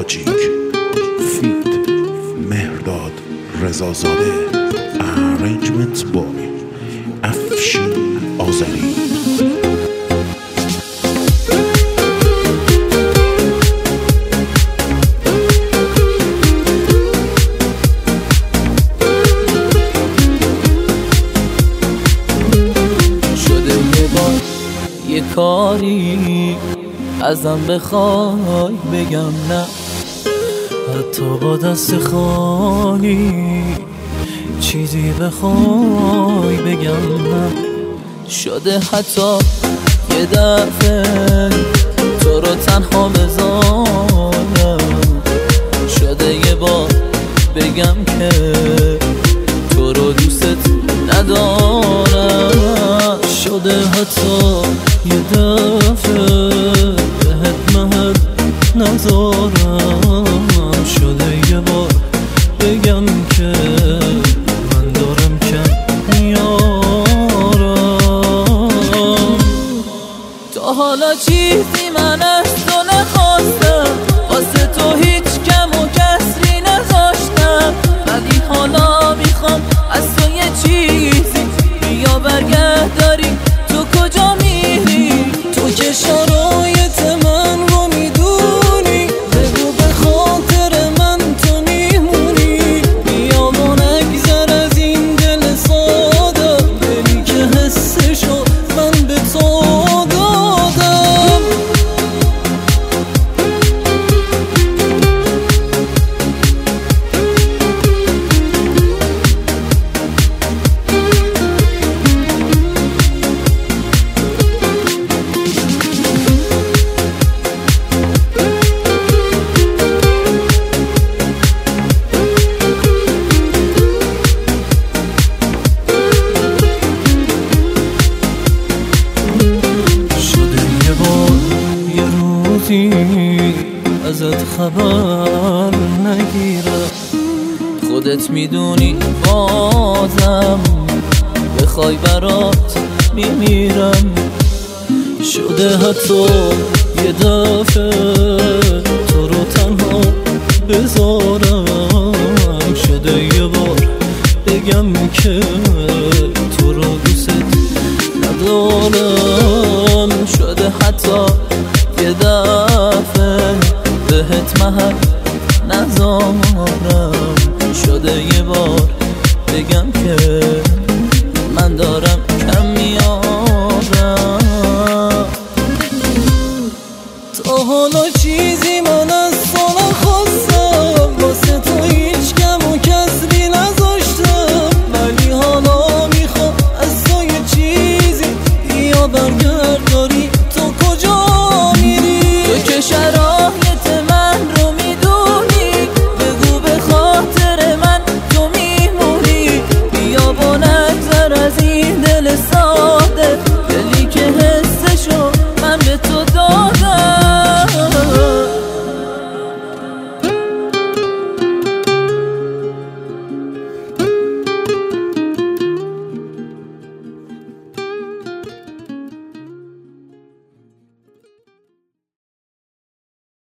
تاجیک فیت مهرداد رضازاده ارنجمنت بای افشین آذری. یه کاری ازم بخوای بگم نه، حتی با دست خالی چیزی بخوای بگم نه. شده حتی یه دفعه تو رو تنها بذارم، شده یه بار بگم که تو رو دوست ندارم، شده حتی یه دفعه بهت مهر نذارم، شده یه بار بگم که من دارم کم میارم. تا حالا چیزی من از تو نخواستم، واسه تو هیچ کم و کسری نذاشتم، ولی حالا میخوام از تو یه چیزی بیا برگرد. داری تو کجا میری؟ تو که شرایط من رو میدونی، بگو به خاطر من تو میمونی. بیا و نگذر از این دل ساده، دلی که حسشو من به تو دادم. ازت خبر نگیرم، خودت میدونی بازم بخوای برات میمیرم. شده حتی یه دفعه تو رو تنها بذارم، شده یه بار بگم که تو رو دوست ندارم، شده حتی یه دفعه بهت مهر نذارم، شده یه بار بگم که